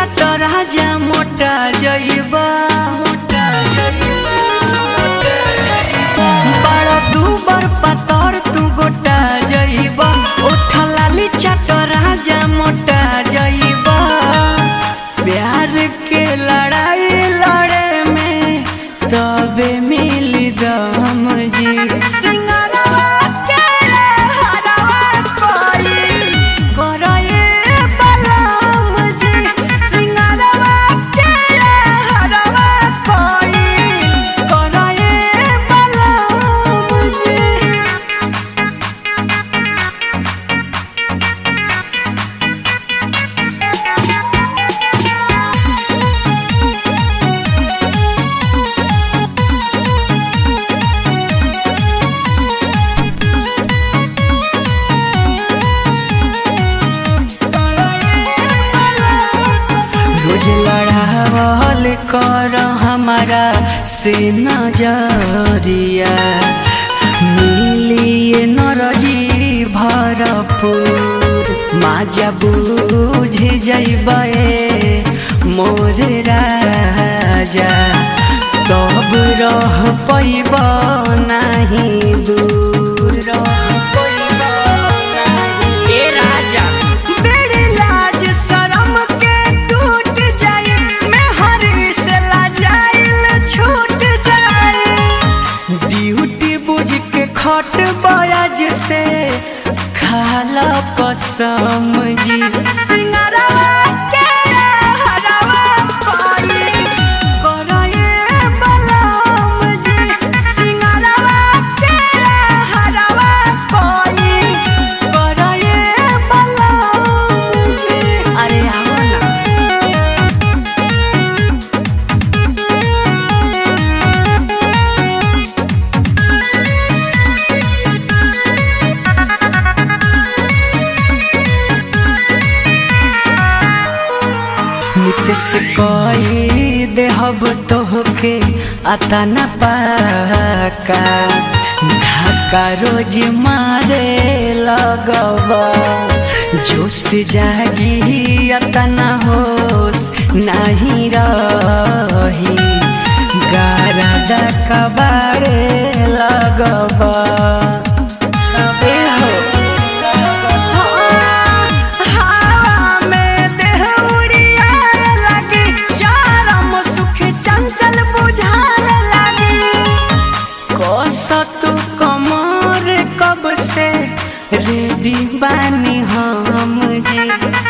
चाट राजा मोटा जइबा बड़ा दूबर पतर तू गोटा जइबा ओठा लाली चाट राजा मोटा जइबा प्यार के लड़ाई लड़े में तबे मिली दम जी लड़ावल कर हमारा से नजरिया मिलिए नरजी भरपूर माजा बुझ जइबे मोर राजा तब रह पैब नहीं दूर रह पैब ए राजा बेड़ी लाज शरम के टूट जाए मैं हरी से लाजाइल छूट जाए ड्यूटी बुझ के खट बयाज से खाला कसम जी सिंगारवा के हरावा पाई करए बलम जी सिंगारवा के हरावा पाई करए बलम जी अरे आओ ना नितेश कोई देहब तोहके आता न पाका धक्का रोज मारे लगबा जोश जागी आता न होश नहीं रही गारा कबारे लगबा रेडी बानी हम जी